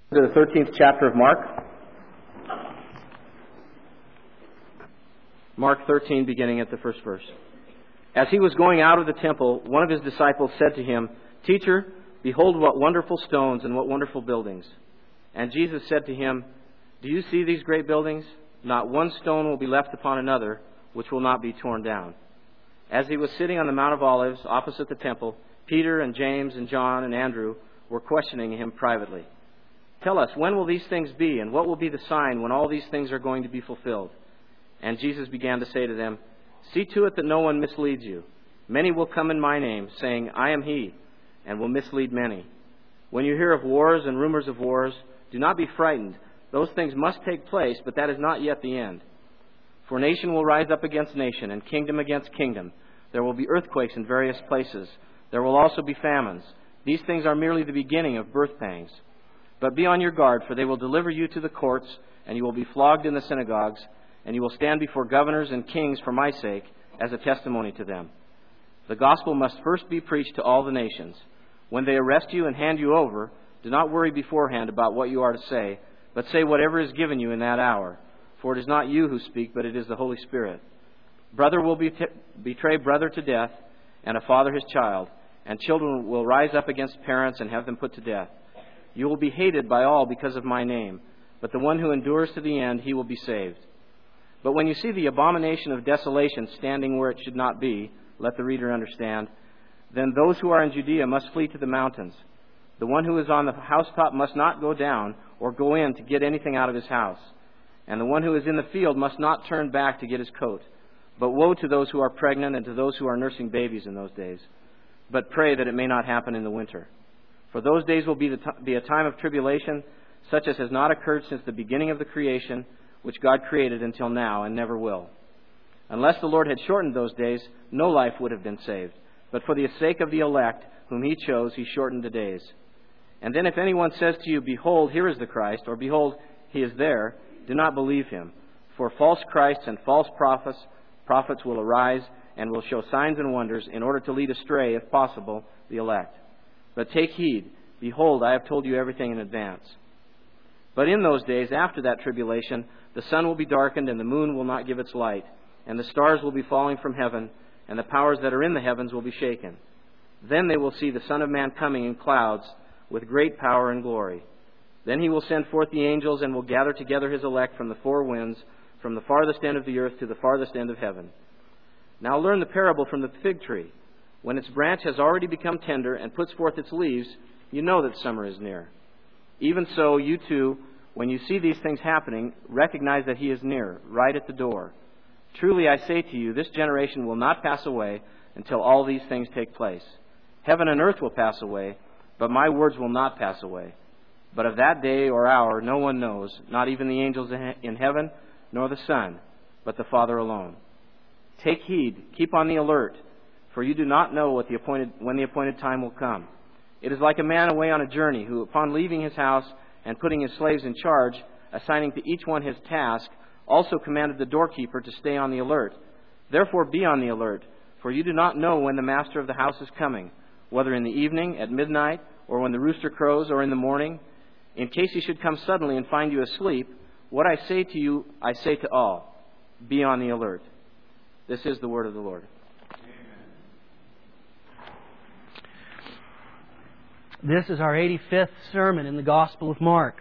To the 13th chapter of Mark. Mark 13, beginning at the first verse. As he was going out of the temple, one of his disciples said to him, "Teacher, behold what wonderful stones and what wonderful buildings." And Jesus said to him, "Do you see these great buildings? Not one stone will be left upon another, which will not be torn down." As he was sitting on the Mount of Olives, opposite the temple, Peter and James and John and Andrew were questioning him privately. "Tell us, when will these things be, and what will be the sign when all these things are going to be fulfilled?" And Jesus began to say to them, "See to it that no one misleads you. Many will come in my name, saying, 'I am he,' and will mislead many. When you hear of wars and rumors of wars, do not be frightened. Those things must take place, but that is not yet the end. For nation will rise up against nation, and kingdom against kingdom. There will be earthquakes in various places. There will also be famines. These things are merely the beginning of birth pangs. But be on your guard, for they will deliver you to the courts, and you will be flogged in the synagogues, and you will stand before governors and kings for my sake as a testimony to them. The gospel must first be preached to all the nations. When they arrest you and hand you over, do not worry beforehand about what you are to say, but say whatever is given you in that hour. For it is not you who speak, but it is the Holy Spirit. Brother will betray brother to death, and a father his child, and children will rise up against parents and have them put to death. You will be hated by all because of my name, but the one who endures to the end, he will be saved. But when you see the abomination of desolation standing where it should not be," let the reader understand, "then those who are in Judea must flee to the mountains. The one who is on the housetop must not go down or go in to get anything out of his house. And the one who is in the field must not turn back to get his coat. But woe to those who are pregnant and to those who are nursing babies in those days. But pray that it may not happen in the winter. For those days will be a time of tribulation, such as has not occurred since the beginning of the creation, which God created until now and never will. Unless the Lord had shortened those days, no life would have been saved. But for the sake of the elect, whom he chose, he shortened the days. And then if anyone says to you, 'Behold, here is the Christ,' or 'Behold, he is there,' do not believe him. For false Christs and false prophets will arise and will show signs and wonders in order to lead astray, if possible, the elect. But take heed, behold, I have told you everything in advance. But in those days, after that tribulation, the sun will be darkened, and the moon will not give its light, and the stars will be falling from heaven, and the powers that are in the heavens will be shaken. Then they will see the Son of Man coming in clouds with great power and glory. Then he will send forth the angels and will gather together his elect from the four winds, from the farthest end of the earth to the farthest end of heaven. Now learn the parable from the fig tree. When its branch has already become tender and puts forth its leaves, you know that summer is near. Even so, you too, when you see these things happening, recognize that he is near, right at the door. Truly I say to you, this generation will not pass away until all these things take place. Heaven and earth will pass away, but my words will not pass away. But of that day or hour no one knows, not even the angels in heaven, nor the Son, but the Father alone. Take heed, keep on the alert, for you do not know when the appointed time will come. It is like a man away on a journey, who, upon leaving his house and putting his slaves in charge, assigning to each one his task, also commanded the doorkeeper to stay on the alert. Therefore be on the alert, for you do not know when the master of the house is coming, whether in the evening, at midnight, or when the rooster crows, or in the morning. In case he should come suddenly and find you asleep, what I say to you, I say to all, be on the alert." This is the word of the Lord. This is our 85th sermon in the Gospel of Mark.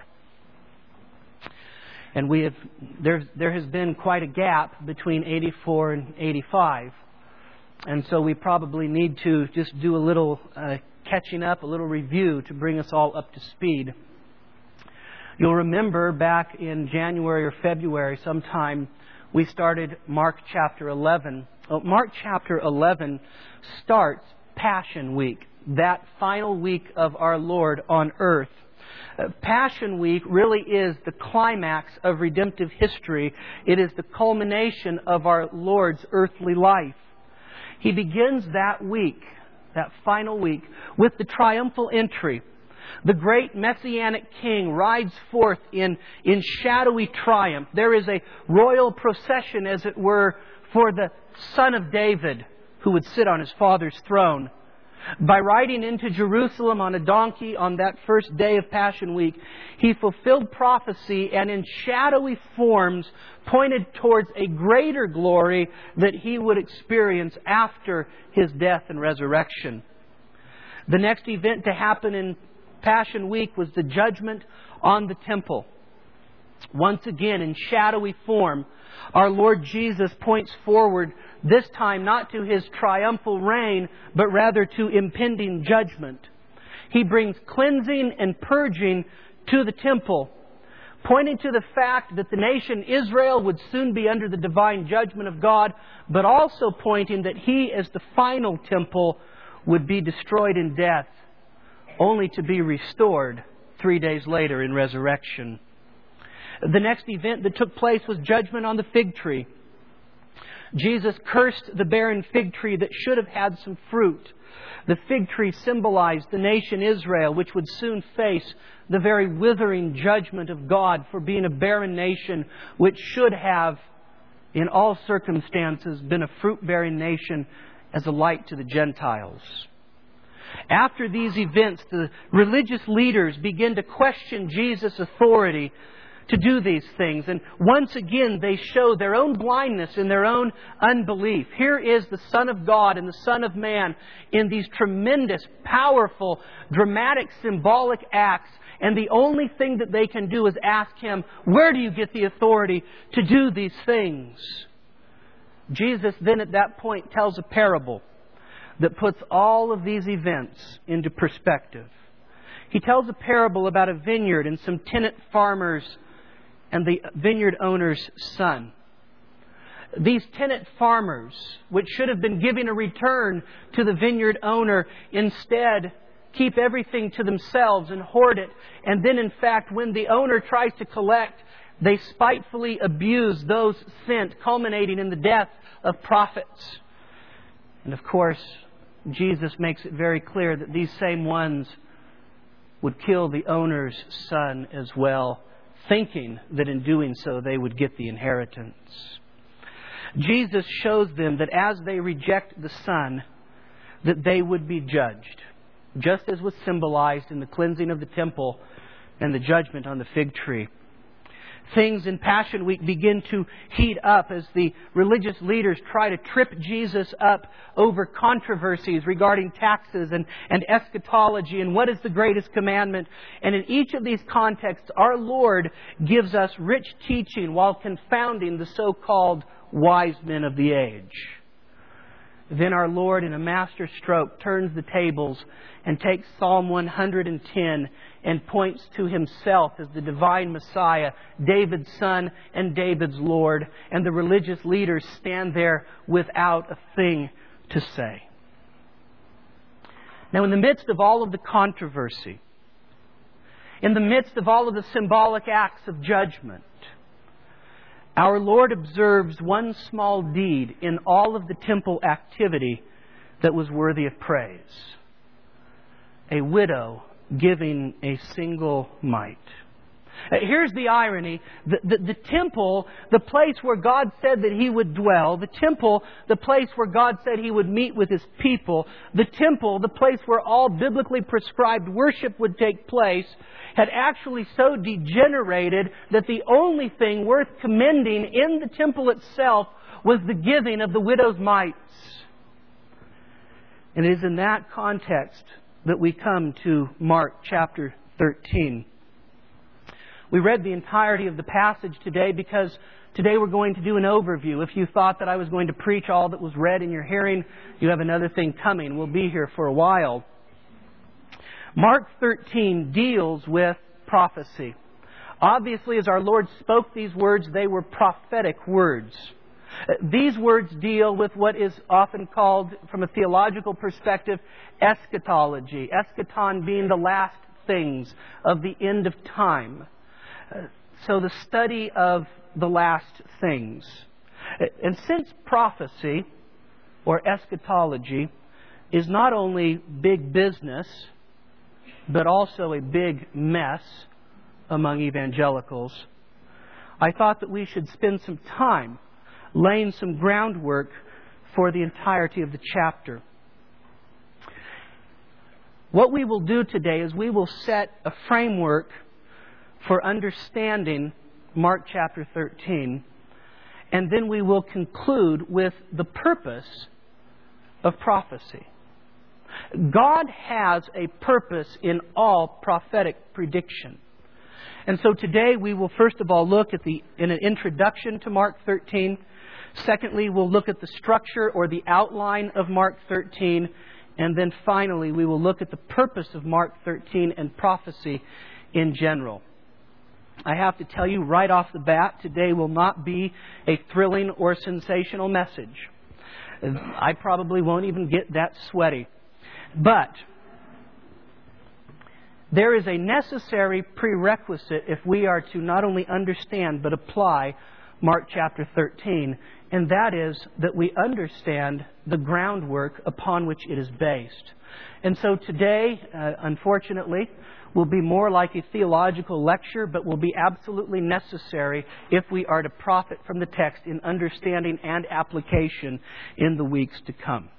And there has been quite a gap between 84 and 85. And so we probably need to just do a little catching up, a little review to bring us all up to speed. You'll remember back in January or February sometime, we started Mark chapter 11. Mark chapter 11 starts Passion Week, that final week of our Lord on earth. Passion Week really is the climax of redemptive history. It is the culmination of our Lord's earthly life. He begins that week, that final week, with the triumphal entry. The great Messianic King rides forth in shadowy triumph. There is a royal procession, as it were, for the Son of David, who would sit on his Father's throne. By riding into Jerusalem on a donkey on that first day of Passion Week, He fulfilled prophecy and in shadowy forms pointed towards a greater glory that He would experience after His death and resurrection. The next event to happen in Passion Week was the judgment on the temple. Once again, in shadowy form, our Lord Jesus points forward, this time not to His triumphal reign, but rather to impending judgment. He brings cleansing and purging to the temple, pointing to the fact that the nation Israel would soon be under the divine judgment of God, but also pointing that He, as the final temple, would be destroyed in death, only to be restored 3 days later in resurrection. The next event that took place was judgment on the fig tree. Jesus cursed the barren fig tree that should have had some fruit. The fig tree symbolized the nation Israel, which would soon face the very withering judgment of God for being a barren nation, which should have, in all circumstances, been a fruit-bearing nation as a light to the Gentiles. After these events, the religious leaders begin to question Jesus' authority to do these things. And once again, they show their own blindness and their own unbelief. Here is the Son of God and the Son of Man in these tremendous, powerful, dramatic, symbolic acts. And the only thing that they can do is ask Him, where do you get the authority to do these things? Jesus then at that point tells a parable that puts all of these events into perspective. He tells a parable about a vineyard and some tenant farmers and the vineyard owner's son. These tenant farmers, which should have been giving a return to the vineyard owner, instead keep everything to themselves and hoard it. And then, in fact, when the owner tries to collect, they spitefully abuse those sent, culminating in the death of prophets. And of course, Jesus makes it very clear that these same ones would kill the owner's son as well, thinking that in doing so they would get the inheritance. Jesus shows them that as they reject the Son, that they would be judged, just as was symbolized in the cleansing of the temple and the judgment on the fig tree. Things in Passion Week begin to heat up as the religious leaders try to trip Jesus up over controversies regarding taxes and eschatology and what is the greatest commandment. And in each of these contexts, our Lord gives us rich teaching while confounding the so-called wise men of the age. Then our Lord, in a master stroke, turns the tables and takes Psalm 110 and points to Himself as the divine Messiah, David's son and David's Lord. And the religious leaders stand there without a thing to say. Now, in the midst of all of the controversy, in the midst of all of the symbolic acts of judgment, our Lord observes one small deed in all of the temple activity that was worthy of praise. A widow giving a single mite. Here's the irony. The temple, the place where God said that He would dwell, the temple, the place where God said He would meet with His people, the temple, the place where all biblically prescribed worship would take place, had actually so degenerated that the only thing worth commending in the temple itself was the giving of the widow's mites. And it is in that context that we come to Mark chapter 13. We read the entirety of the passage today because today we're going to do an overview. If you thought that I was going to preach all that was read in your hearing, you have another thing coming. We'll be here for a while. Mark 13 deals with prophecy. Obviously, as our Lord spoke these words, they were prophetic words. These words deal with what is often called, from a theological perspective, eschatology. Eschaton being the last things of the end of time. So the study of the last things. And since prophecy, or eschatology, is not only big business, but also a big mess among evangelicals, I thought that we should spend some time laying some groundwork for the entirety of the chapter. what we will do today is we will set a framework for understanding Mark chapter 13, and then we will conclude with the purpose of prophecy. God has a purpose in all prophetic prediction. And so today we will first of all look at in an introduction to Mark 13. Secondly, we'll look at the structure or the outline of Mark 13. And then finally, we will look at the purpose of Mark 13 and prophecy in general. I have to tell you right off the bat, today will not be a thrilling or sensational message. I probably won't even get that sweaty. But there is a necessary prerequisite if we are to not only understand but apply Mark chapter 13, and that is that we understand the groundwork upon which it is based. And so today, unfortunately, will be more like a theological lecture, but will be absolutely necessary if we are to profit from the text in understanding and application in the weeks to come.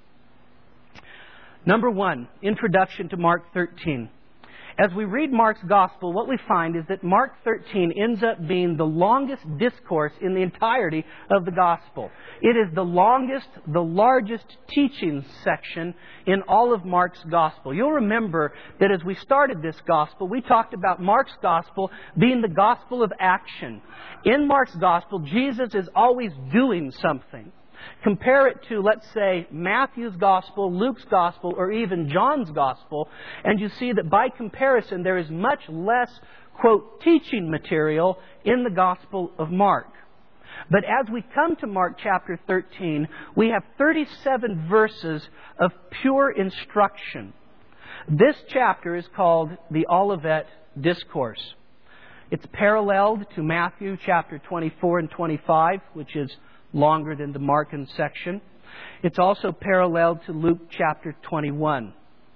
Number 1, introduction to Mark 13. As we read Mark's Gospel, what we find is that Mark 13 ends up being the longest discourse in the entirety of the Gospel. It is the longest, the largest teaching section in all of Mark's Gospel. You'll remember that as we started this Gospel, we talked about Mark's Gospel being the Gospel of action. In Mark's Gospel, Jesus is always doing something. Compare it to, let's say, Matthew's Gospel, Luke's Gospel, or even John's Gospel, and you see that by comparison there is much less, quote, teaching material in the Gospel of Mark. But as we come to Mark chapter 13, we have 37 verses of pure instruction. This chapter is called the Olivet Discourse. It's paralleled to Matthew chapter 24 and 25, which is longer than the Markan section. It's also paralleled to Luke chapter 21.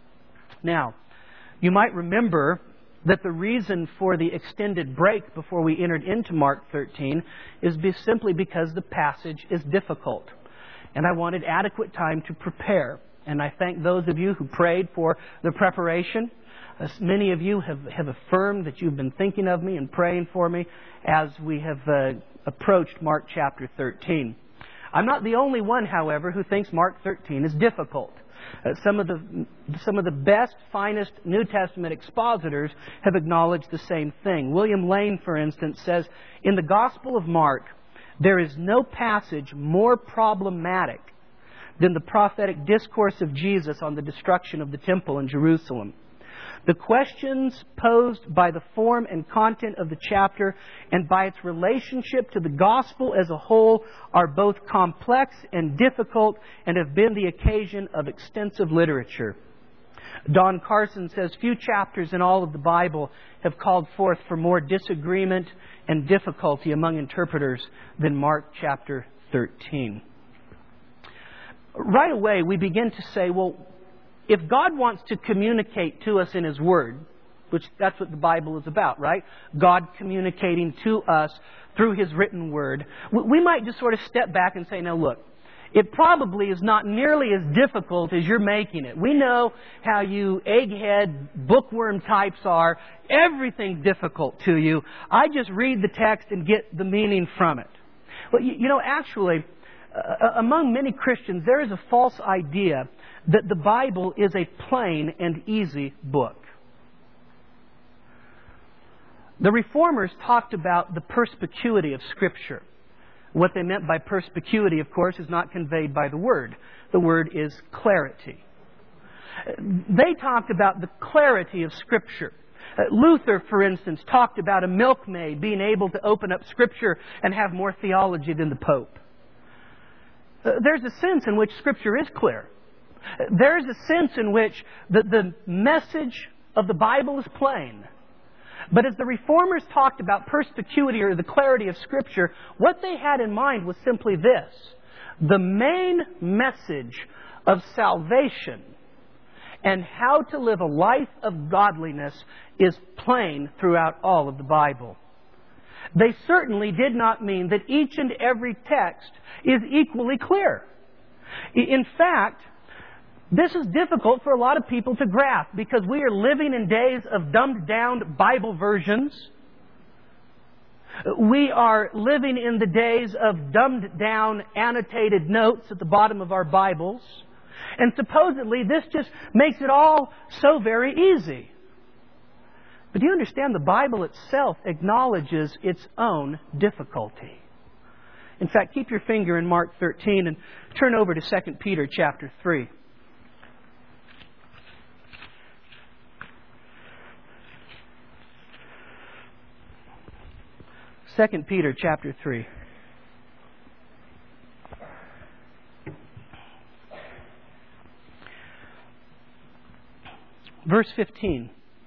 Now, you might remember that the reason for the extended break before we entered into Mark 13 is simply because the passage is difficult. And I wanted adequate time to prepare. And I thank those of you who prayed for the preparation. Many of you have affirmed that you've been thinking of me and praying for me as we have approached Mark chapter 13. I'm not the only one, however, who thinks Mark 13 is difficult. Some of the best, finest New Testament expositors have acknowledged the same thing. William Lane, for instance, says, in the Gospel of Mark, there is no passage more problematic than the prophetic discourse of Jesus on the destruction of the temple in Jerusalem. The questions posed by the form and content of the chapter and by its relationship to the gospel as a whole are both complex and difficult and have been the occasion of extensive literature. Don Carson says, few chapters in all of the Bible have called forth for more disagreement and difficulty among interpreters than Mark chapter 13. Right away, we begin to say, well, if God wants to communicate to us in His Word, which that's what the Bible is about, right? God communicating to us through His written Word, we might just sort of step back and say, now look, it probably is not nearly as difficult as you're making it. We know how you egghead bookworm types are. Everything's difficult to you. I just read the text and get the meaning from it. Well, actually, among many Christians, there is a false idea that the Bible is a plain and easy book. The Reformers talked about the perspicuity of Scripture. What they meant by perspicuity, of course, is not conveyed by the Word. The word is clarity. They talked about the clarity of Scripture. Luther, for instance, talked about a milkmaid being able to open up Scripture and have more theology than the Pope. There's a sense in which Scripture is clear. There's a sense in which the message of the Bible is plain. But as the Reformers talked about perspicuity or the clarity of Scripture, what they had in mind was simply this. The main message of salvation and how to live a life of godliness is plain throughout all of the Bible. They certainly did not mean that each and every text is equally clear. In fact, This is difficult for a lot of people to grasp because we are living in days of dumbed-down Bible versions. We are living in the days of dumbed-down annotated notes at the bottom of our Bibles. And supposedly this just makes it all so very easy. But do you understand the Bible itself acknowledges its own difficulty? In fact, keep your finger in Mark 13 and turn over to 2 Peter chapter 3. 2 Peter chapter 3. Verse 15.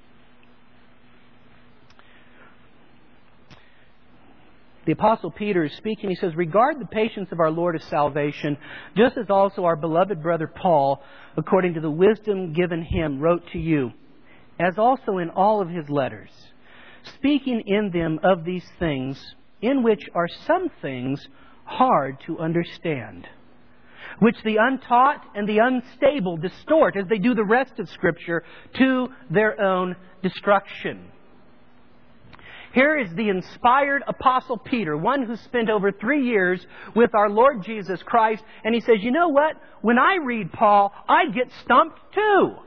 The Apostle Peter is speaking. He says, "Regard the patience of our Lord as salvation, just as also our beloved brother Paul, according to the wisdom given him, wrote to you, as also in all of his letters, speaking in them of these things, in which are some things hard to understand, which the untaught and the unstable distort, as they do the rest of Scripture, to their own destruction." Here is the inspired Apostle Peter, one who spent over 3 years with our Lord Jesus Christ, and he says, you know what? When I read Paul, I get stumped too.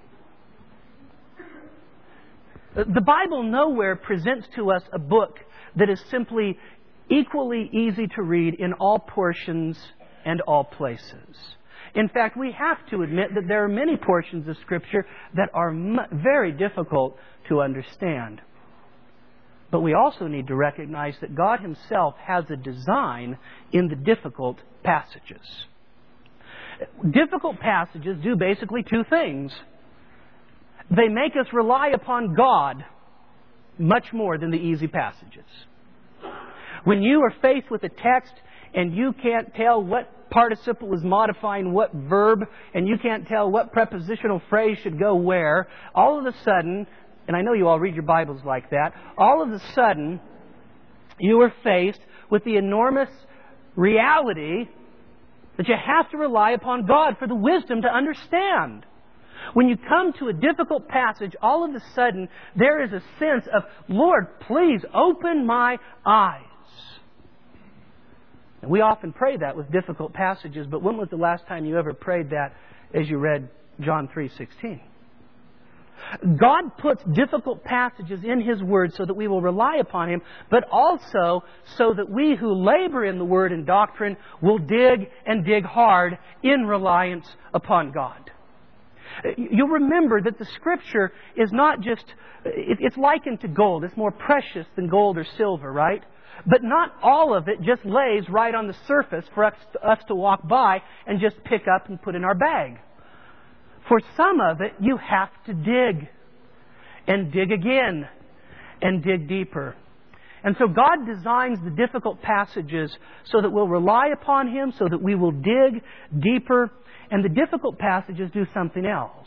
The Bible nowhere presents to us a book that is simply equally easy to read in all portions and all places. In fact, we have to admit that there are many portions of Scripture that are very difficult to understand. But we also need to recognize that God Himself has a design in the difficult passages. Difficult passages do basically two things. They make us rely upon God much more than the easy passages. When you are faced with a text and you can't tell what participle is modifying what verb, and you can't tell what prepositional phrase should go where, all of a sudden, and I know you all read your Bibles like that, all of a sudden you are faced with the enormous reality that you have to rely upon God for the wisdom to understand. When you come to a difficult passage, all of a sudden there is a sense of, Lord, please open my eyes. And we often pray that with difficult passages, but when was the last time you ever prayed that as you read John 3:16? God puts difficult passages in His Word so that we will rely upon Him, but also so that we who labor in the Word and doctrine will dig and dig hard in reliance upon God. You'll remember that the Scripture is not just, it's likened to gold. It's more precious than gold or silver, right? But not all of it just lays right on the surface for us to walk by and just pick up and put in our bag. For some of it, you have to dig and dig again and dig deeper. And so God designs the difficult passages so that we'll rely upon Him, so that we will dig deeper. And the difficult passages do something else.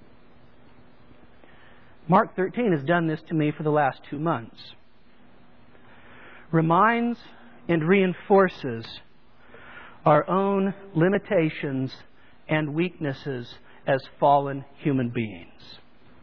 Mark 13 has done this to me for the last 2 months. Reminds and reinforces our own limitations and weaknesses as fallen human beings.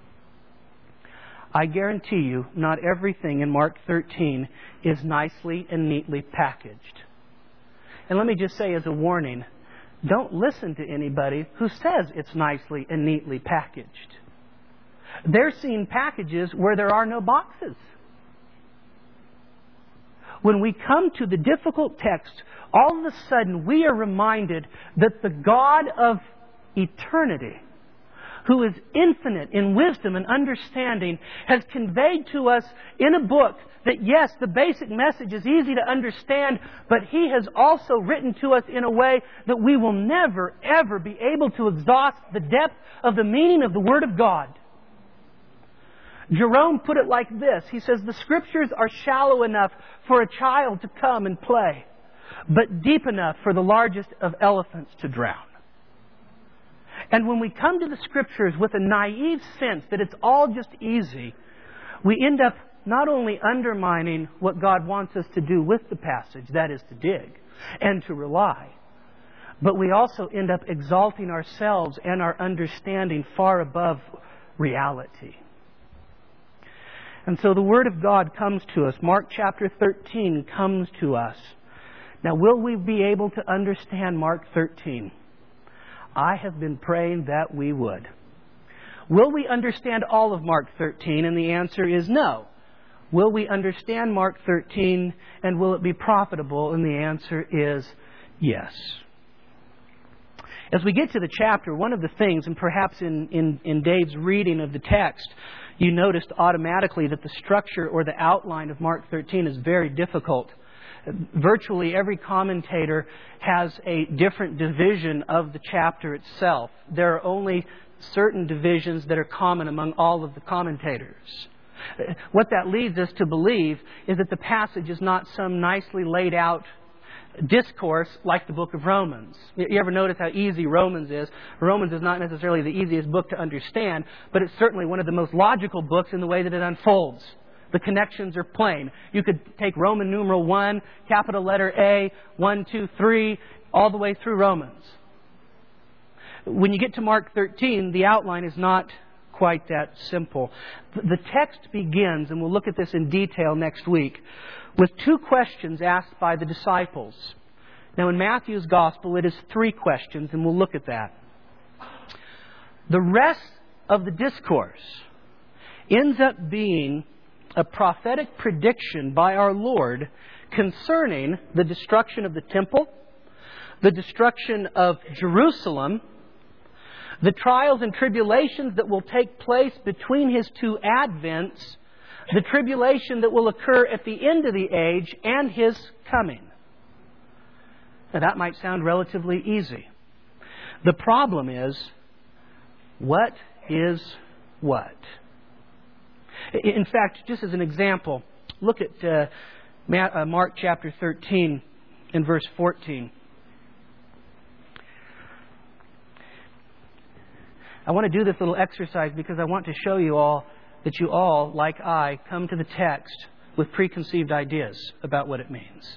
I guarantee you, not everything in Mark 13 is nicely and neatly packaged. And let me just say as a warning, don't listen to anybody who says it's nicely and neatly packaged. They're seeing packages where there are no boxes. When we come to the difficult text, all of a sudden we are reminded that the God of eternity, who is infinite in wisdom and understanding, has conveyed to us in a book that, yes, the basic message is easy to understand, but He has also written to us in a way that we will never, ever be able to exhaust the depth of the meaning of the Word of God. Jerome put it like this. He says, the Scriptures are shallow enough for a child to come and play, but deep enough for the largest of elephants to drown. And when we come to the Scriptures with a naive sense that it's all just easy, we end up not only undermining what God wants us to do with the passage, that is to dig and to rely, but we also end up exalting ourselves and our understanding far above reality. And so the Word of God comes to us. Mark chapter 13 comes to us. Now, will we be able to understand Mark 13? I have been praying that we would. Will we understand all of Mark 13? And the answer is no. Will we understand Mark 13 and will it be profitable? And the answer is yes. As we get to the chapter, one of the things, and perhaps in Dave's reading of the text, you noticed automatically that the structure or the outline of Mark 13 is very difficult. Virtually every commentator has a different division of the chapter itself. There are only certain divisions that are common among all of the commentators. What that leads us to believe is that the passage is not some nicely laid out discourse like the book of Romans. You ever notice how easy Romans is? Romans is not necessarily the easiest book to understand, but it's certainly one of the most logical books in the way that it unfolds. The connections are plain. You could take Roman numeral 1, capital letter A, 1, 2, 3, all the way through Romans. When you get to Mark 13, the outline is not quite that simple. The text begins, and we'll look at this in detail next week, with two questions asked by the disciples. Now, in Matthew's Gospel, it is 3 questions, and we'll look at that. The rest of the discourse ends up being a prophetic prediction by our Lord concerning the destruction of the temple, the destruction of Jerusalem, the trials and tribulations that will take place between His 2 advents, the tribulation that will occur at the end of the age, and His coming. Now, that might sound relatively easy. The problem is, what is what? In fact, just as an example, look at Mark chapter 13 and verse 14. I want to do this little exercise because I want to show you all that you all, like I, come to the text with preconceived ideas about what it means.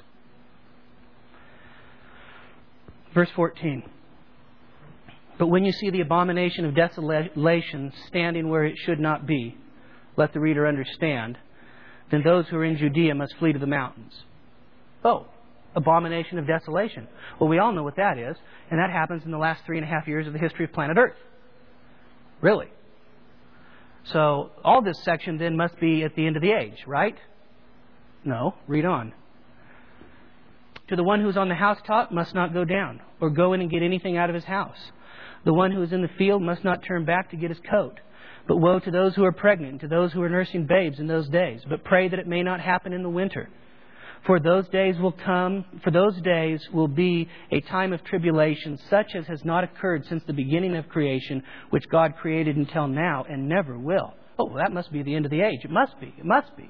Verse 14. But when you see the abomination of desolation standing where it should not be, let the reader understand, then those who are in Judea must flee to the mountains. Oh, abomination of desolation. Well, we all know what that is, and that happens in the last 3.5 years of the history of planet Earth. Really? So, all this section then must be at the end of the age, right? No, read on. To the one who is on the housetop must not go down, or go in and get anything out of his house. The one who is in the field must not turn back to get his coat. But woe to those who are pregnant, to those who are nursing babes in those days. But pray that it may not happen in the winter. For those days will be a time of tribulation, such as has not occurred since the beginning of creation, which God created until now, and never will. Oh, well, that must be the end of the age. It must be. It must be.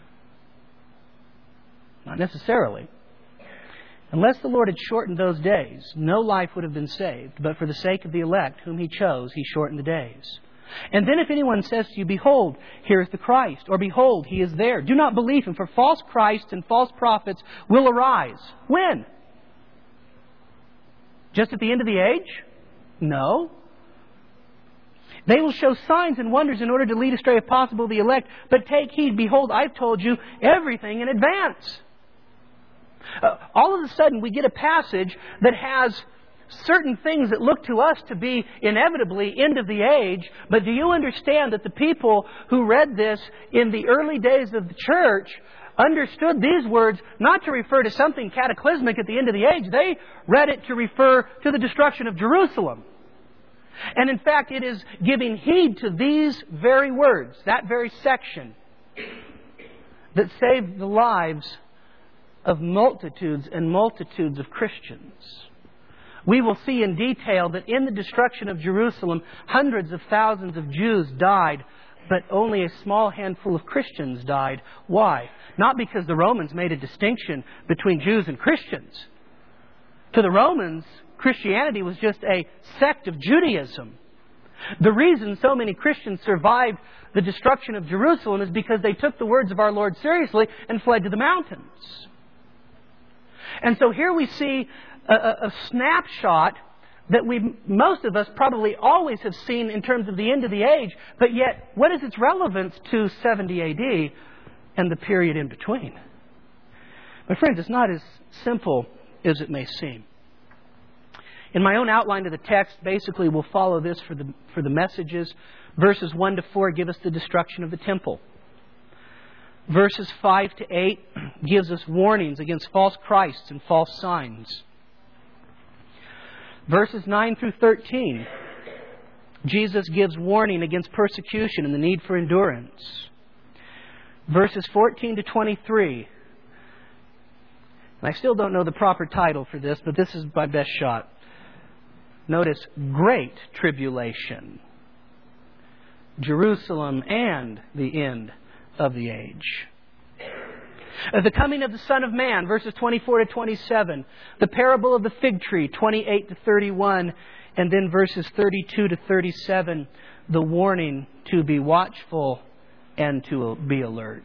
Not necessarily. Unless the Lord had shortened those days, no life would have been saved. But for the sake of the elect, whom He chose, He shortened the days. And then if anyone says to you, behold, here is the Christ, or behold, He is there, do not believe him, for false Christs and false prophets will arise. When? Just at the end of the age? No. They will show signs and wonders in order to lead astray, if possible, the elect. But take heed, behold, I've told you everything in advance. All of a sudden, we get a passage that has certain things that look to us to be inevitably end of the age. But do you understand that the people who read this in the early days of the church understood these words not to refer to something cataclysmic at the end of the age? They read it to refer to the destruction of Jerusalem. And in fact, it is giving heed to these very words, that very section, that saved the lives of multitudes and multitudes of Christians. We will see in detail that in the destruction of Jerusalem, hundreds of thousands of Jews died, but only a small handful of Christians died. Why? Not because the Romans made a distinction between Jews and Christians. To the Romans, Christianity was just a sect of Judaism. The reason so many Christians survived the destruction of Jerusalem is because they took the words of our Lord seriously and fled to the mountains. And so here we see a snapshot that most of us probably always have seen in terms of the end of the age, but yet what is its relevance to 70 AD and the period in between? My friends, it's not as simple as it may seem. In my own outline of the text, basically we'll follow this for the messages. Verses 1 to 4 give us the destruction of the temple. Verses 5 to 8 gives us warnings against false Christs and false signs. Verses 9 through 13, Jesus gives warning against persecution and the need for endurance. Verses 14 to 23, and I still don't know the proper title for this, but this is my best shot. Notice, great tribulation. Jerusalem and the end of the age. The coming of the Son of Man, verses 24 to 27. The parable of the fig tree, 28 to 31. And then verses 32 to 37, the warning to be watchful and to be alert.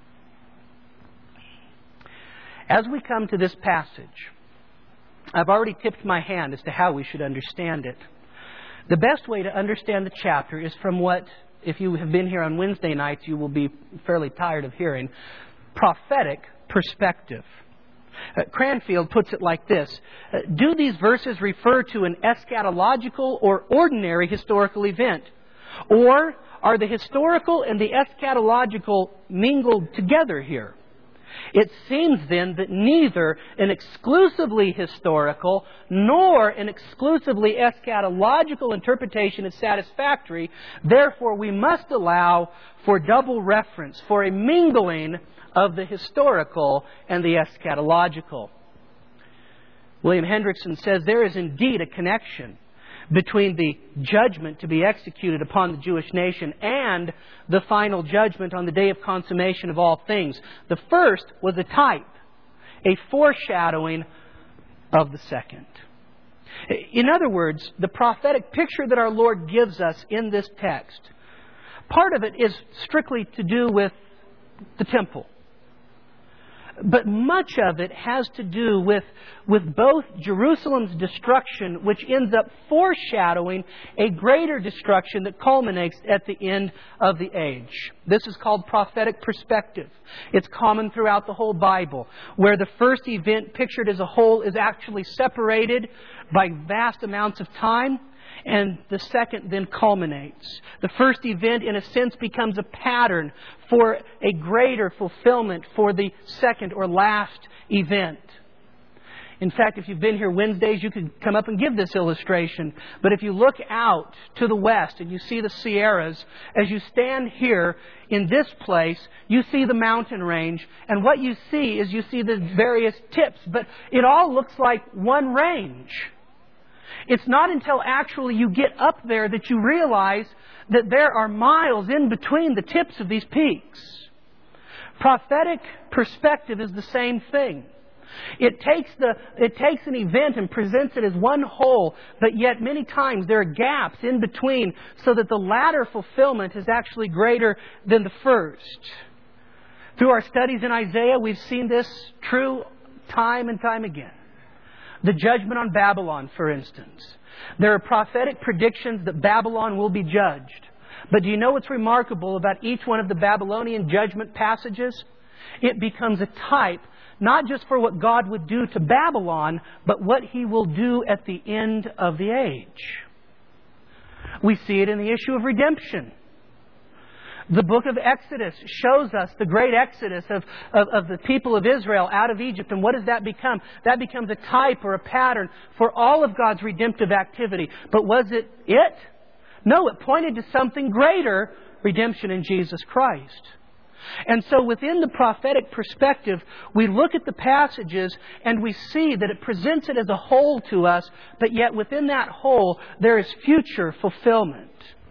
As we come to this passage, I've already tipped my hand as to how we should understand it. The best way to understand the chapter is from what, if you have been here on Wednesday nights, you will be fairly tired of hearing, prophetic perspective. Cranfield puts it like this. Do these verses refer to an eschatological or ordinary historical event? Or are the historical and the eschatological mingled together here? It seems then that neither an exclusively historical nor an exclusively eschatological interpretation is satisfactory. Therefore, we must allow for double reference, for a mingling of the historical and the eschatological. William Hendrickson says there is indeed a connection between the judgment to be executed upon the Jewish nation and the final judgment on the day of consummation of all things. The first was a type, a foreshadowing of the second. In other words, the prophetic picture that our Lord gives us in this text, part of it is strictly to do with the temple. But much of it has to do with both Jerusalem's destruction, which ends up foreshadowing a greater destruction that culminates at the end of the age. This is called prophetic perspective. It's common throughout the whole Bible, where the first event pictured as a whole is actually separated by vast amounts of time, and the second then culminates. The first event, in a sense, becomes a pattern for a greater fulfillment for the second or last event. In fact, if you've been here Wednesdays, you could come up and give this illustration. But if you look out to the west and you see the Sierras, as you stand here in this place, you see the mountain range. And what you see is you see the various tips. But it all looks like one range. It's not until actually you get up there that you realize that there are miles in between the tips of these peaks. Prophetic perspective is the same thing. It takes an event and presents it as one whole, but yet many times there are gaps in between so that the latter fulfillment is actually greater than the first. Through our studies in Isaiah, we've seen this true time and time again. The judgment on Babylon, for instance. There are prophetic predictions that Babylon will be judged. But do you know what's remarkable about each one of the Babylonian judgment passages? It becomes a type, not just for what God would do to Babylon, but what He will do at the end of the age. We see it in the issue of redemption. The book of Exodus shows us the great exodus of the people of Israel out of Egypt. And what does that become? That becomes a type or a pattern for all of God's redemptive activity. But was it? No, it pointed to something greater, redemption in Jesus Christ. And so within the prophetic perspective, we look at the passages and we see that it presents it as a whole to us, but yet within that whole there is future fulfillment.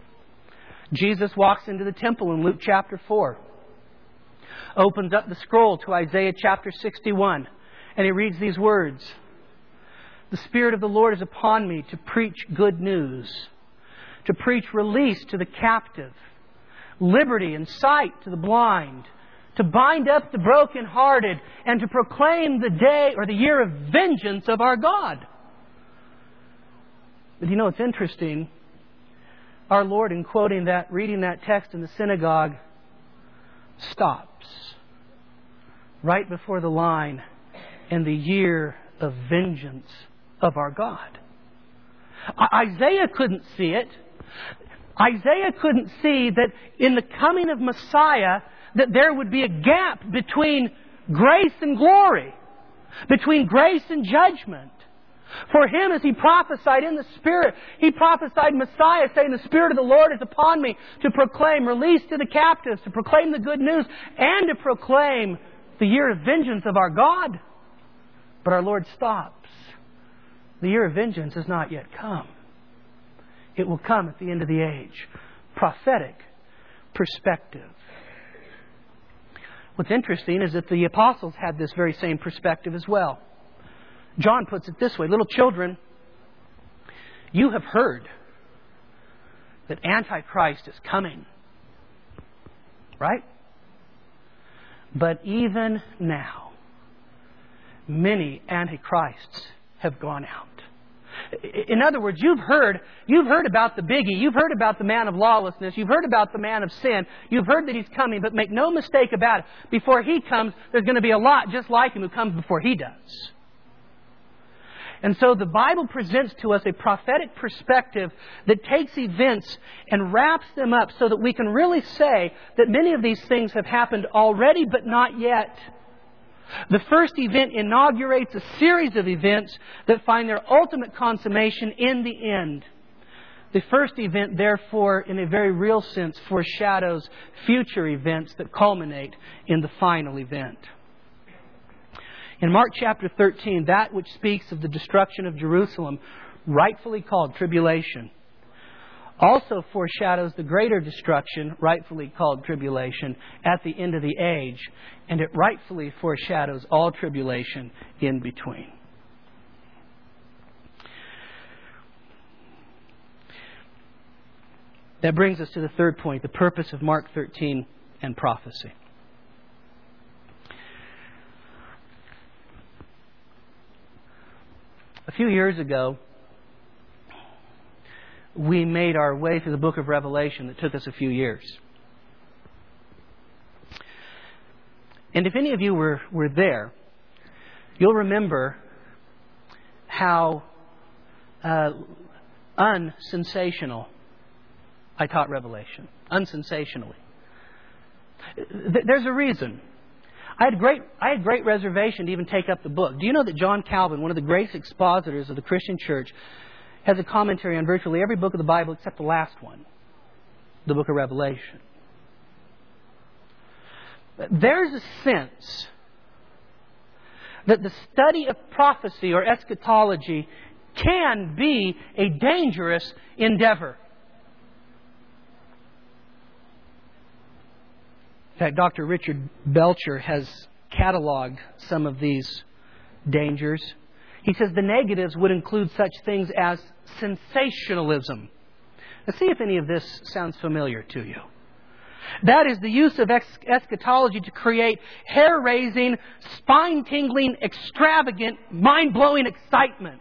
Jesus walks into the temple in Luke chapter 4, opens up the scroll to Isaiah chapter 61, and he reads these words. The Spirit of the Lord is upon me to preach good news, to preach release to the captive, liberty and sight to the blind, to bind up the brokenhearted, and to proclaim the day or the year of vengeance of our God. But you know, it's interesting. Our Lord, in quoting that, reading that text in the synagogue, stops right before the line, "in the year of vengeance of our God." Isaiah couldn't see it. Isaiah couldn't see that in the coming of Messiah, that there would be a gap between grace and glory, between grace and judgment. For him, as he prophesied in the Spirit, he prophesied Messiah, saying, "The Spirit of the Lord is upon me to proclaim release to the captives, to proclaim the good news, and to proclaim the year of vengeance of our God." But our Lord stops. The year of vengeance has not yet come. It will come at the end of the age. Prophetic perspective. What's interesting is that the apostles had this very same perspective as well. John puts it this way: "Little children, you have heard that Antichrist is coming." Right? "But even now, many Antichrists have gone out." In other words, you've heard about the biggie. You've heard about the man of lawlessness. You've heard about the man of sin. You've heard that he's coming. But make no mistake about it, before he comes, there's going to be a lot just like him who comes before he does. And so the Bible presents to us a prophetic perspective that takes events and wraps them up so that we can really say that many of these things have happened already, but not yet. The first event inaugurates a series of events that find their ultimate consummation in the end. The first event, therefore, in a very real sense, foreshadows future events that culminate in the final event. In Mark chapter 13, that which speaks of the destruction of Jerusalem, rightfully called tribulation, also foreshadows the greater destruction, rightfully called tribulation, at the end of the age. And it rightfully foreshadows all tribulation in between. That brings us to the third point, the purpose of Mark 13 and prophecy. A few years ago, we made our way through the book of Revelation that took us a few years. And if any of you were there, you'll remember how unsensational I taught Revelation. Unsensationally. There's a reason. I had great reservation to even take up the book. Do you know that John Calvin, one of the greatest expositors of the Christian church, has a commentary on virtually every book of the Bible except the last one, the book of Revelation? There's a sense that the study of prophecy or eschatology can be a dangerous endeavor. In fact, Dr. Richard Belcher has cataloged some of these dangers. He says the negatives would include such things as sensationalism. Now, see if any of this sounds familiar to you. That is the use of eschatology to create hair-raising, spine-tingling, extravagant, mind-blowing excitement.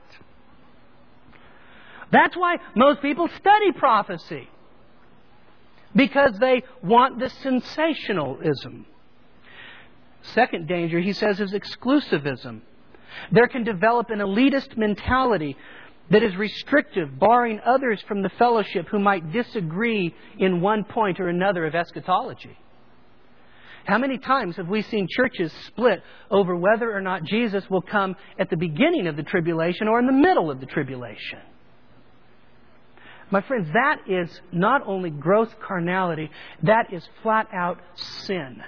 That's why most people study prophecy. Because they want this sensationalism. Second danger, he says, is exclusivism. There can develop an elitist mentality that is restrictive, barring others from the fellowship who might disagree in one point or another of eschatology. How many times have we seen churches split over whether or not Jesus will come at the beginning of the tribulation or in the middle of the tribulation? My friends, that is not only gross carnality, that is flat out sin.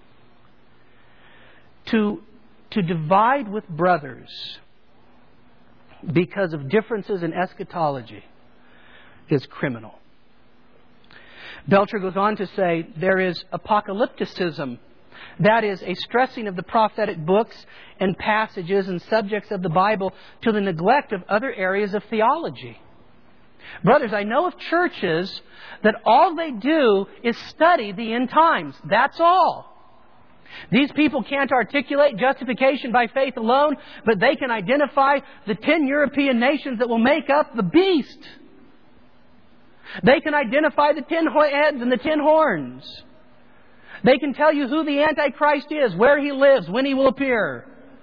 To divide with brothers because of differences in eschatology is criminal. Belcher goes on to say there is apocalypticism. That is a stressing of the prophetic books and passages and subjects of the Bible to the neglect of other areas of theology. Brothers, I know of churches that all they do is study the end times. That's all. These people can't articulate justification by faith alone, but they can identify the 10 European nations that will make up the beast. They can identify the 10 heads and the 10 horns. They can tell you who the Antichrist is, where he lives, when he will appear.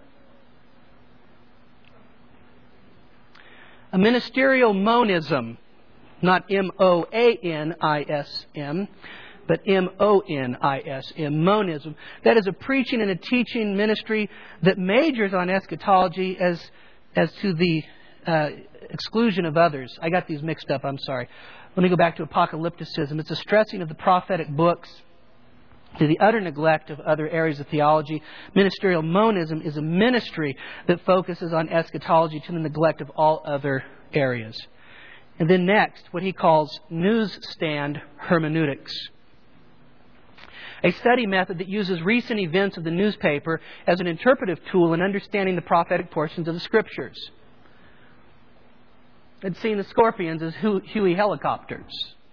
A ministerial monism, not M-O-A-N-I-S-M, but M-O-N-I-S-M, monism. That is a preaching and a teaching ministry that majors on eschatology as to the exclusion of others. I got these mixed up, I'm sorry. Let me go back to apocalypticism. It's a stressing of the prophetic books to the utter neglect of other areas of theology. Ministerial monism is a ministry that focuses on eschatology to the neglect of all other areas. And then next, what he calls newsstand hermeneutics. A study method that uses recent events of the newspaper as an interpretive tool in understanding the prophetic portions of the Scriptures. It's seen the scorpions as Huey helicopters.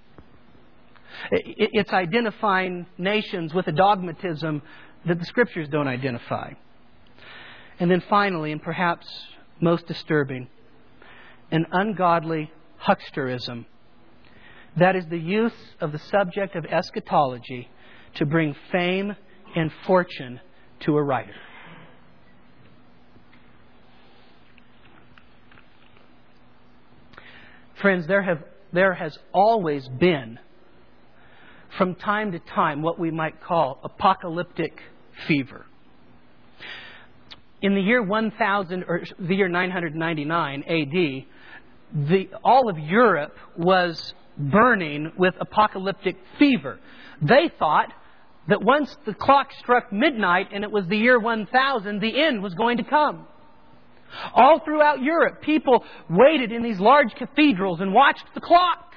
It's identifying nations with a dogmatism that the Scriptures don't identify. And then finally, and perhaps most disturbing, an ungodly hucksterism. That is the use of the subject of eschatology to bring fame and fortune to a writer. Friends, there has always been, from time to time, what we might call apocalyptic fever. In the year 1000, or the year 999 A.D., all of Europe was burning with apocalyptic fever. They thought that once the clock struck midnight and it was the year 1000, the end was going to come. All throughout Europe, people waited in these large cathedrals and watched the clock.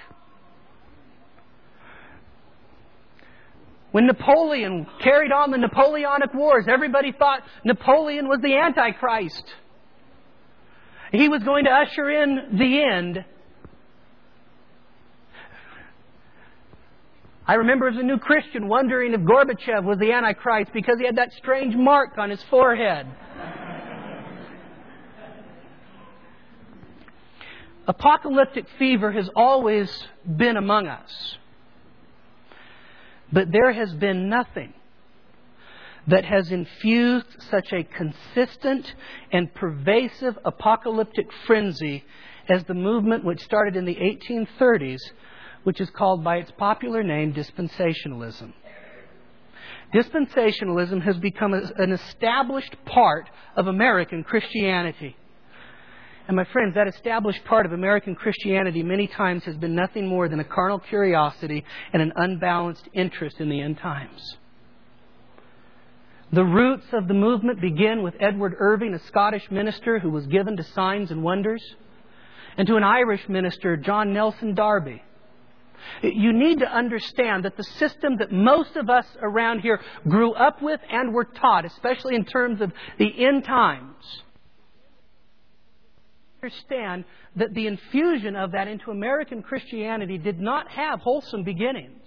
When Napoleon carried on the Napoleonic Wars, everybody thought Napoleon was the Antichrist. He was going to usher in the end. I remember as a new Christian wondering if Gorbachev was the Antichrist because he had that strange mark on his forehead. Apocalyptic fever has always been among us. But there has been nothing that has infused such a consistent and pervasive apocalyptic frenzy as the movement which started in the 1830s, which is called by its popular name dispensationalism. Dispensationalism has become an established part of American Christianity. And my friends, that established part of American Christianity many times has been nothing more than a carnal curiosity and an unbalanced interest in the end times. The roots of the movement begin with Edward Irving, a Scottish minister who was given to signs and wonders, and to an Irish minister, John Nelson Darby. You need to understand that the system that most of us around here grew up with and were taught, especially in terms of the end times, understand that the infusion of that into American Christianity did not have wholesome beginnings.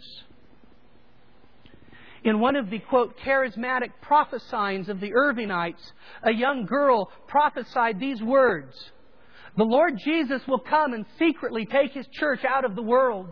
In one of the, quote, charismatic prophesyings of the Irvingites, a young girl prophesied these words: "The Lord Jesus will come and secretly take His church out of the world."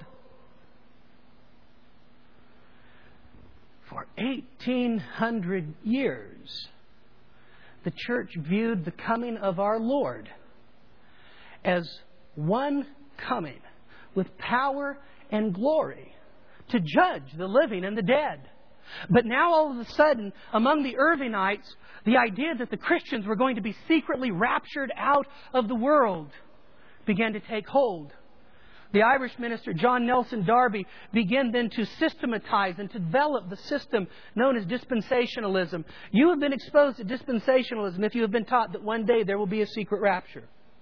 For 1800 years, the church viewed the coming of our Lord as one coming with power and glory to judge the living and the dead. But now all of a sudden, among the Irvingites, the idea that the Christians were going to be secretly raptured out of the world began to take hold. The Irish minister John Nelson Darby began then to systematize and to develop the system known as dispensationalism. You have been exposed to dispensationalism if you have been taught that one day there will be a secret rapture.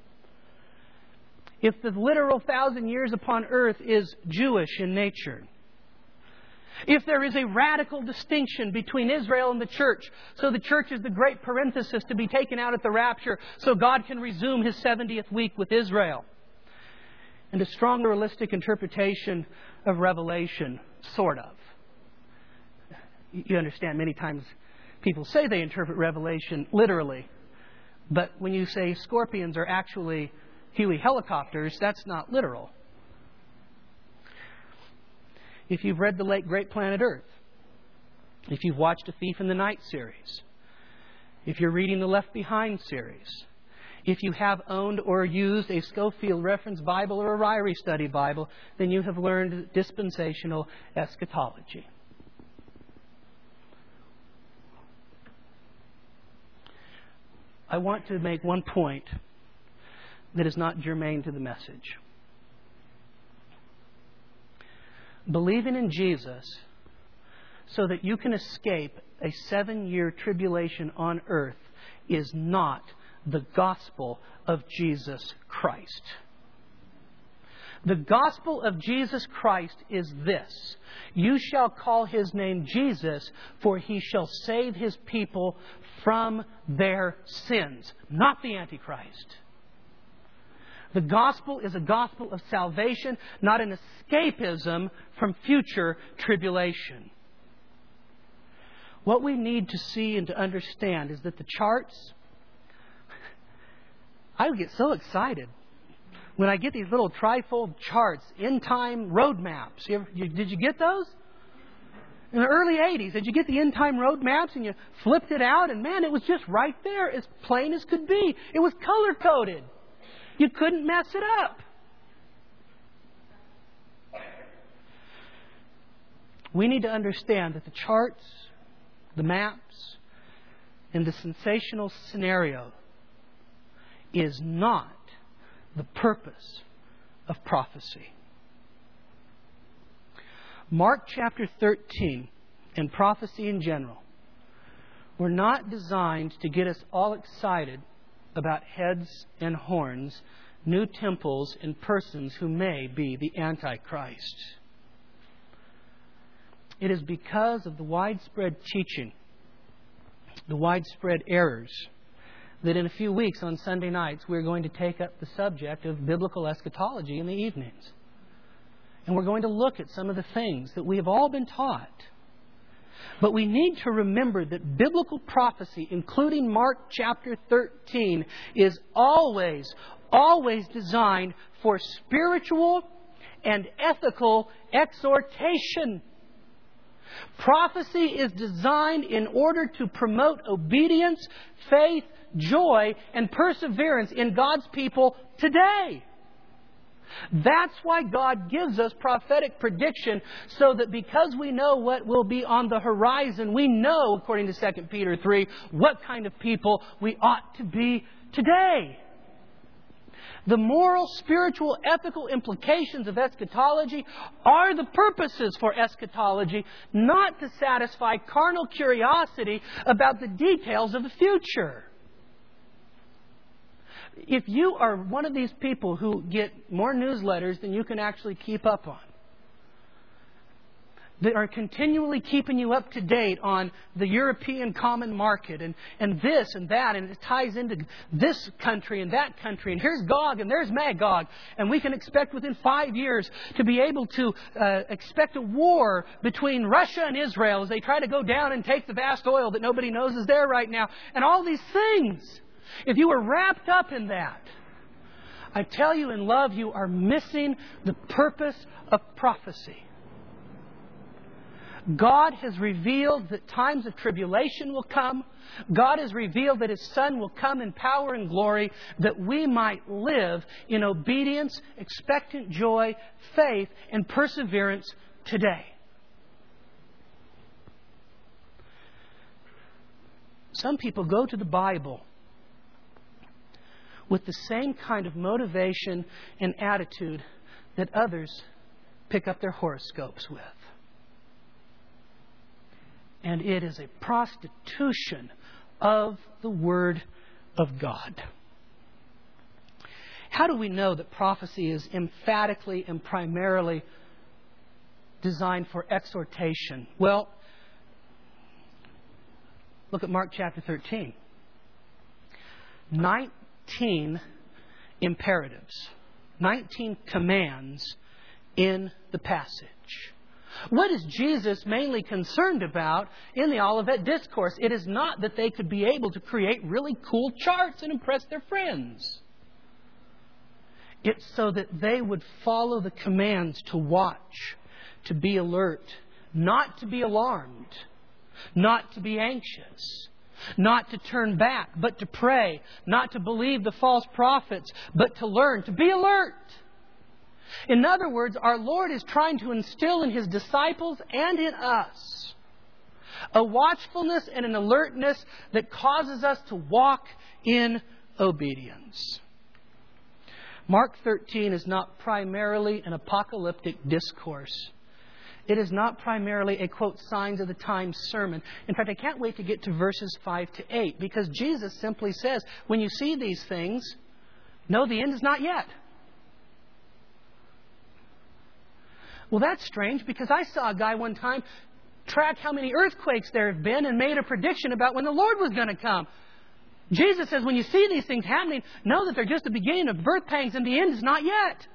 If the literal 1,000 years upon earth is Jewish in nature, if there is a radical distinction between Israel and the church, so the church is the great parenthesis to be taken out at the rapture, so God can resume His 70th week with Israel, and a strong realistic interpretation of Revelation, sort of. You understand, many times People say they interpret Revelation literally. But when you say scorpions are actually Huey helicopters, that's not literal. If you've read the late great Planet Earth, if you've watched A Thief in the Night series, if you're reading the Left Behind series, if you have owned or used a Scofield Reference Bible or a Ryrie Study Bible, then you have learned dispensational eschatology. I want to make one point that is not germane to the message. Believing in Jesus so that you can escape a 7-year tribulation on earth is not the gospel of Jesus Christ. The gospel of Jesus Christ is this: you shall call His name Jesus, for He shall save His people from their sins, not the Antichrist. The gospel is a gospel of salvation, not an escapism from future tribulation. What we need to see and to understand is that the charts, I get so excited when I get these little trifold charts, end time road maps. Did you get those? In the early 80s, did you get the end time road maps and you flipped it out and man, it was just right there, as plain as could be. It was color coded. You couldn't mess it up. We need to understand that the charts, the maps, and the sensational scenario is not the purpose of prophecy. Mark chapter 13 and prophecy in general were not designed to get us all excited about heads and horns, new temples, and persons who may be the Antichrist. It is because of the widespread teaching, the widespread errors, that in a few weeks on Sunday nights we're going to take up the subject of biblical eschatology in the evenings. And we're going to look at some of the things that we have all been taught. But we need to remember that biblical prophecy, including Mark chapter 13, is always designed for spiritual and ethical exhortation. Prophecy is designed in order to promote obedience, faith, joy, and perseverance in God's people today. That's why God gives us prophetic prediction, so that because we know what will be on the horizon, we know, according to 2 Peter 3, what kind of people we ought to be today. The moral, spiritual, ethical implications of eschatology are the purposes for eschatology, not to satisfy carnal curiosity about the details of the future. If you are one of these people who get more newsletters than you can actually keep up on, that are continually keeping you up to date on the European common market and this and that, and it ties into this country and that country, and here's Gog and there's Magog, and we can expect within 5 years to be able to expect a war between Russia and Israel as they try to go down and take the vast oil that nobody knows is there right now, and all these things. If you are wrapped up in that, I tell you in love, you are missing the purpose of prophecy. God has revealed that times of tribulation will come. God has revealed that His Son will come in power and glory, that we might live in obedience, expectant joy, faith, and perseverance today. Some people go to the Bible with the same kind of motivation and attitude that others pick up their horoscopes with. And it is a prostitution of the Word of God. How do we know that prophecy is emphatically and primarily designed for exhortation? Well, look at Mark chapter 13. 19 imperatives, 19 commands in the passage. What is Jesus mainly concerned about in the Olivet Discourse? It is not that they could be able to create really cool charts and impress their friends. It's so that they would follow the commands to watch, to be alert, not to be alarmed, not to be anxious, not to turn back, but to pray, not to believe the false prophets, but to learn, to be alert. In other words, our Lord is trying to instill in His disciples and in us a watchfulness and an alertness that causes us to walk in obedience. Mark 13 is not primarily an apocalyptic discourse. It is not primarily a, quote, signs of the times sermon. In fact, I can't wait to get to verses 5 to 8, because Jesus simply says, when you see these things, know the end is not yet. Well, that's strange, because I saw a guy one time track how many earthquakes there have been and made a prediction about when the Lord was going to come. Jesus says, when you see these things happening, know that they're just the beginning of birth pangs and the end is not yet.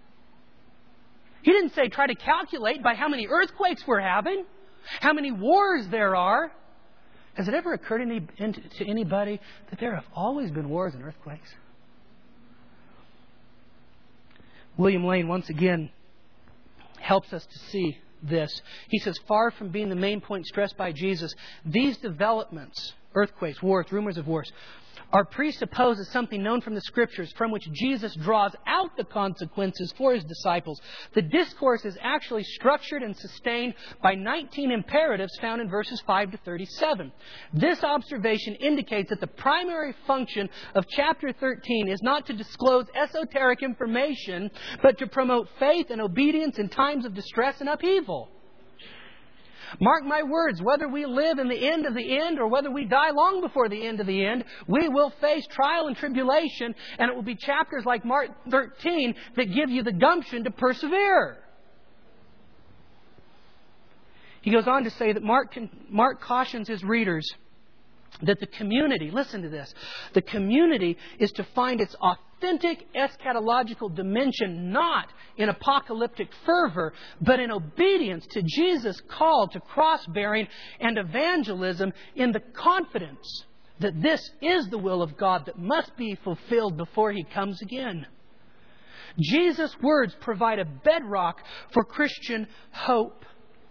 He didn't say try to calculate by how many earthquakes we're having, how many wars there are. Has it ever occurred to anybody that there have always been wars and earthquakes? William Lane once again helps us to see this. He says, far from being the main point stressed by Jesus, these developments, earthquakes, wars, rumors of wars, are presupposed as something known from the Scriptures from which Jesus draws out the consequences for His disciples. The discourse is actually structured and sustained by 19 imperatives found in verses 5 to 37. This observation indicates that the primary function of chapter 13 is not to disclose esoteric information, but to promote faith and obedience in times of distress and upheaval. Mark my words, whether we live in the end of the end or whether we die long before the end of the end, we will face trial and tribulation, and it will be chapters like Mark 13 that give you the gumption to persevere. He goes on to say that Mark cautions his readers that the community, listen to this, the community is to find its authentic eschatological dimension not in apocalyptic fervor, but in obedience to Jesus' call to cross-bearing and evangelism, in the confidence that this is the will of God that must be fulfilled before He comes again. Jesus' words provide a bedrock for Christian hope.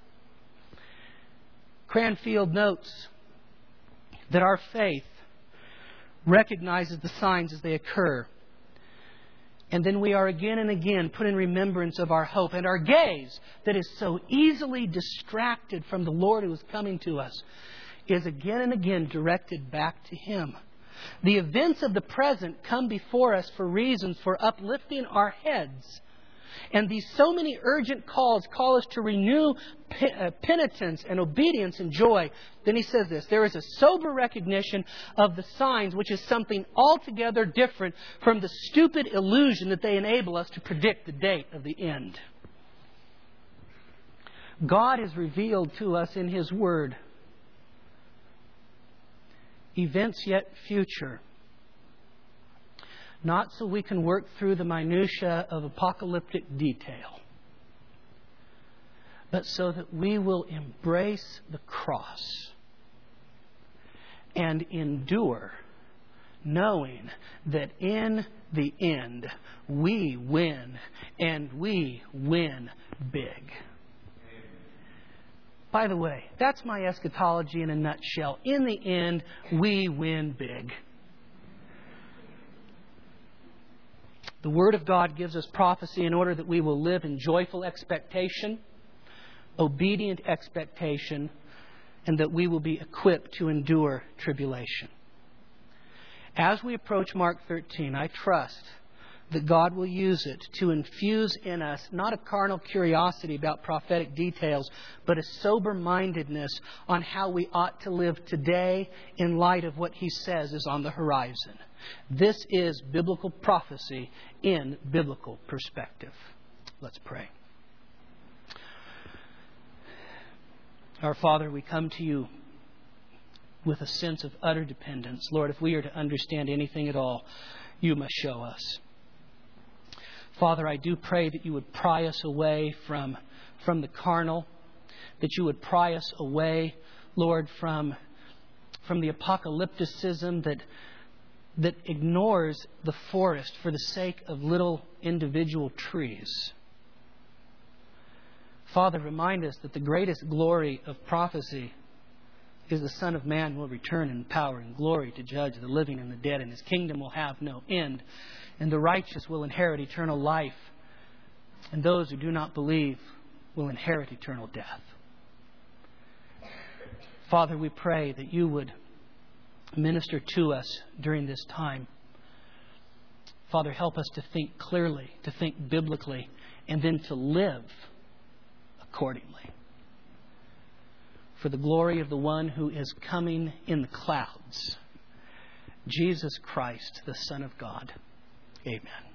Cranfield notes that our faith recognizes the signs as they occur. And then we are again and again put in remembrance of our hope. And our gaze, that is so easily distracted from the Lord who is coming to us, is again and again directed back to Him. The events of the present come before us for reasons for uplifting our heads. And these so many urgent calls call us to renew penitence and obedience and joy. Then he says this, there is a sober recognition of the signs, which is something altogether different from the stupid illusion that they enable us to predict the date of the end. God has revealed to us in His Word events yet future, not so we can work through the minutiae of apocalyptic detail, but so that we will embrace the cross and endure, knowing that in the end we win, and we win big. By the way, that's my eschatology in a nutshell. In the end, we win big. The Word of God gives us prophecy in order that we will live in joyful expectation, obedient expectation, and that we will be equipped to endure tribulation. As we approach Mark 13, I trust that God will use it to infuse in us not a carnal curiosity about prophetic details, but a sober-mindedness on how we ought to live today in light of what He says is on the horizon. This is biblical prophecy in biblical perspective. Let's pray. Our Father, we come to You with a sense of utter dependence. Lord, if we are to understand anything at all, You must show us. Father, I do pray that You would pry us away from the carnal, that you would pry us away, Lord, from the apocalypticism that ignores the forest for the sake of little individual trees. Father, remind us that the greatest glory of prophecy is the Son of Man will return in power and glory to judge the living and the dead, and His kingdom will have no end, and the righteous will inherit eternal life, and those who do not believe will inherit eternal death. Father, we pray that you would minister to us during this time. Father, help us to think clearly, to think biblically, and then to live accordingly. For the glory of the one who is coming in the clouds, Jesus Christ, the Son of God. Amen.